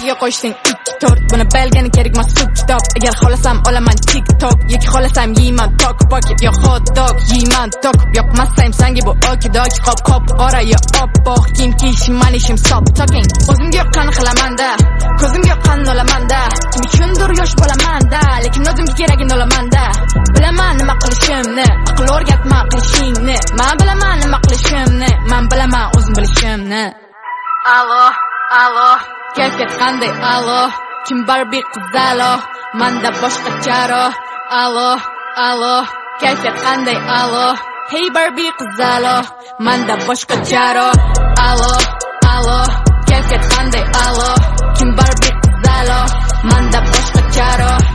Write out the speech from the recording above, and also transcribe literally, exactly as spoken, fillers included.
Chekkiga qo'ysang ikki to'rt buni belgani kerakmas sut kitob agar xohlasam olaman TikTok yoki xohlasam yeyman tok pocket yo hot dog yeyman tok yoqmasam senga bu okidok qop qop qora yo oppoq kiyim kiyishim man ishim stop talking o'zimga yoqqan qilamanda ko'zimga yoqqan olamanda kim uchundir yosh bo'lamanda lekin o'zimga keragini olamanda bilaman nima qilishimni aql o'rgatma qilishingni men bilaman nima qilishimni men bilaman o'zim bilishimni alo alo kayfiyat qanday alo kim Barbie qizalo menda boshqa charo alo alo kayfiyat qanday alo hey Barbie qizalo menda boshqa charo alo alo kayfiyat qanday alo kim Barbie qizalo menda boshqa charo